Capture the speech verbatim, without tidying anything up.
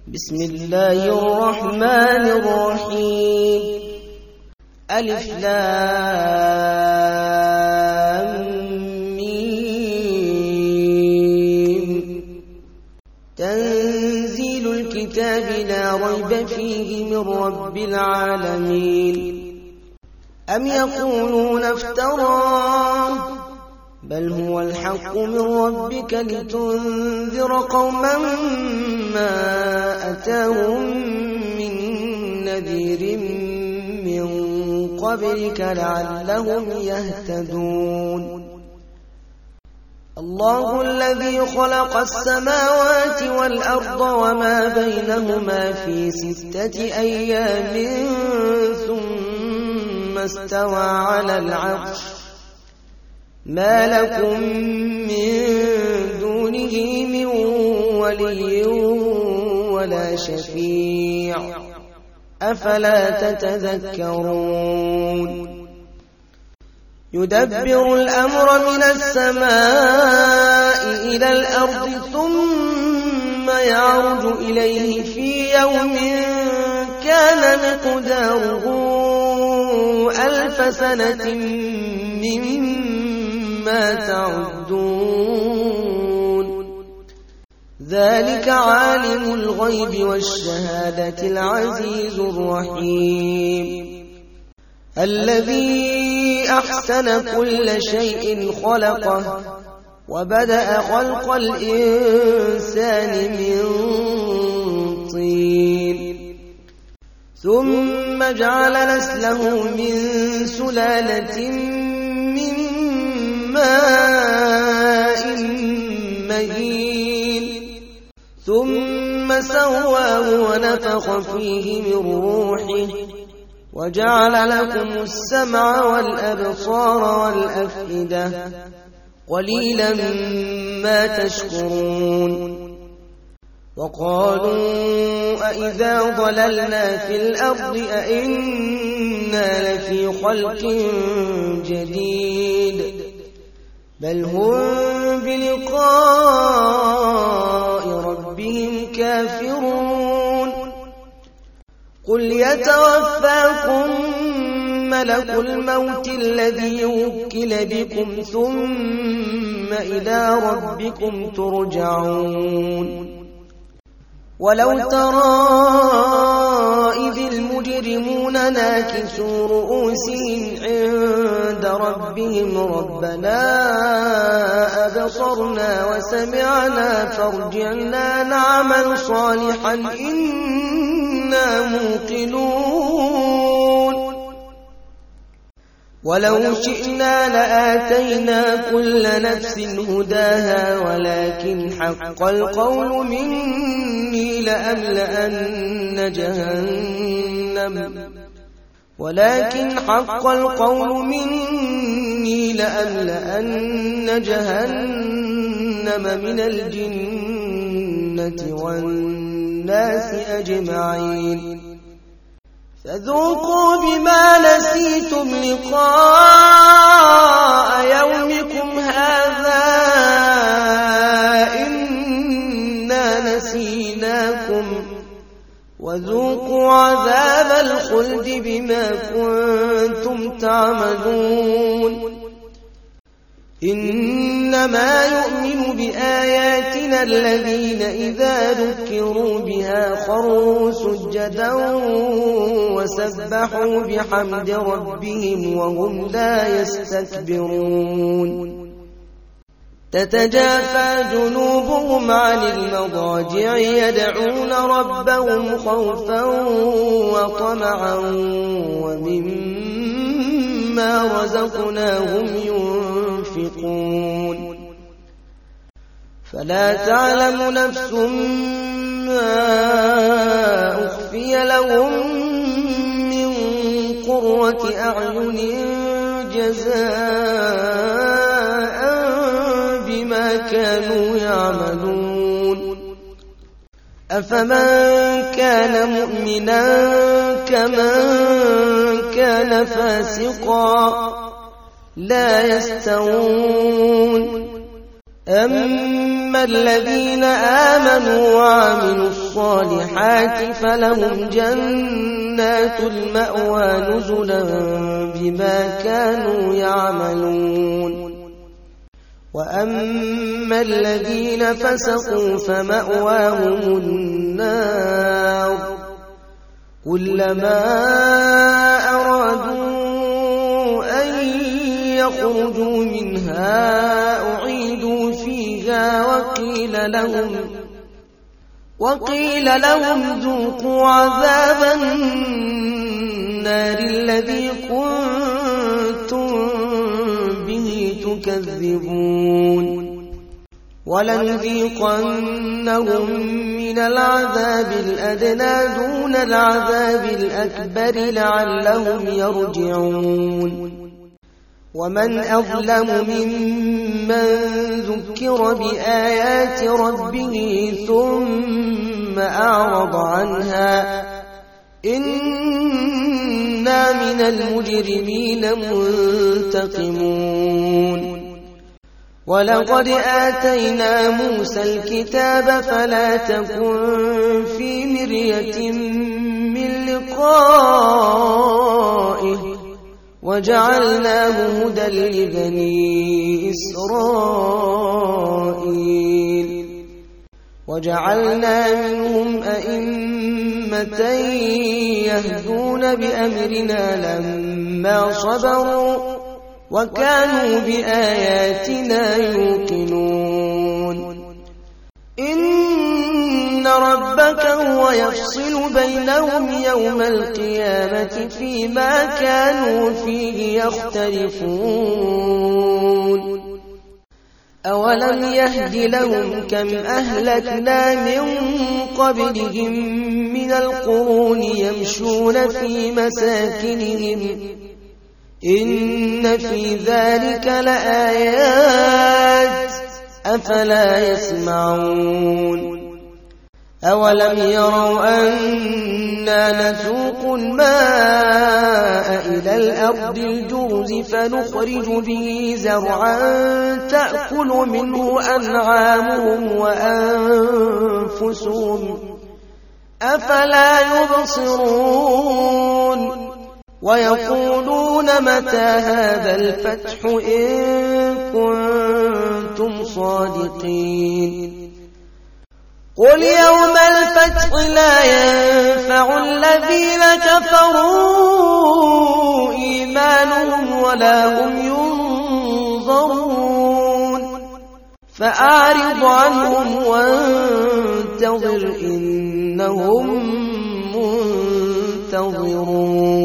بسم الله الرحمن الرحيم. ألف لام ميم. تنزيل الكتاب لا ريب فيه من رب العالمين. أم يقولون افتراه بل هو الحق من ربك لتنذر قوما ما أتاهم من نذير من قبلك لعلهم يهتدون. الله الذي خلق السماوات والأرض وما بينهما في ستة أيام ثم استوى على العرش ما لكم من دونه من ولي ولا شفيع أفلا تتذكرون. يدبر الأمر من السماء إلى الأرض ثم يعرج إليه في يوم كان مقداره ألف سنة مما تعدون. ذلك عالم الغيب والشهادة العزيز الرحيم. الذي أحسن كل شيء خلقه وبدأ خلق الإنسان من طين ثم جعل نسله من سلالة من ماء مهين ثم سواه ونفخ فيه من روحه وجعل لكم السمع والأبصار والأفئدة قليلا ما تشكرون. وقالوا أئذا ضللنا في الأرض أئنا لفي خلق جديد بل هم بلقاء ربهم كافرون. قل يتوفاكم ملك الموت الذي وكل بكم ثم إلى ربكم ترجعون. ولو ترى إذ المجرمون ناكسوا رؤوسهم عند ربهم ربنا أبصرنا وسمعنا فارجعنا نعمل صالحا إنا موقنون. ولو شئنا لآتينا كل نفس هداها ولكن حق القول مني لأملأن جهنم ولكن حق القول مني لأملأن جهنم من الجنة والناس أجمعين. فذوقوا بما نسيتم لقاء يومكم هذا إنا نسيناكم وذوقوا عذاب الخلد بما كنتم تعملون. إنما يؤمن بآياتنا الذين إذا ذكروا بها خروا سجدا وسبحوا بحمد ربهم وهم لا يستكبرون. تتجافى جنوبهم عن المضاجع يدعون ربهم خوفا وطمعا ومما رزقناهم ينفقون. فلا تعلم نفس ما أخفي لهم من قرة أعين جزاء بما كانوا يعملون. أفمن كان مؤمنا كمن كان فاسقا لا يستوون. أم فأما الذين آمنوا وعملوا الصالحات فلهم جنات المأوى نزلا بما كانوا يعملون وأما الذين فسقوا فمأواهم النار كلما أرادوا أن يخرجوا منها أعيدوا فيها وقيل لهم وقيل لهم ذوقوا عذاب النار الذي كنتم به تكذبون ولنذيقنهم من العذاب الأدنى دون العذاب الأكبر لعلهم يرجعون ومن أظلم ممن ذكر بآيات ربه ثم أعرض عنها إنا من المجرمين منتقمون ولقد آتينا موسى الكتاب فلا تكن في مرية من لقائه وجعلناه هدى لبني إسرائيل وجعلنا منهم أئمة يهدون بأمرنا لما صبروا وكانوا بآياتنا يوقنون إن ربك هو يفصل بينهم يوم القيامة فيما كانوا فيه يختلفون أولم يهد لهم كم أهلكنا من قبلهم من القرون يمشون في مساكنهم إن في ذلك لآيات أفلا يسمعون أولم يروا أنا نسوق الماء إلى الأرض الجرز فنخرج به زرعا تأكل منه أنعامهم وأنفسهم أفلا يبصرون ويقولون متى هذا الفتح إن كنتم صادقين قل يوم الفتح لا ينفع الذين كفروا إيمانهم ولا هم ينظرون فأعرض عنهم وانتظر إنهم منتظرون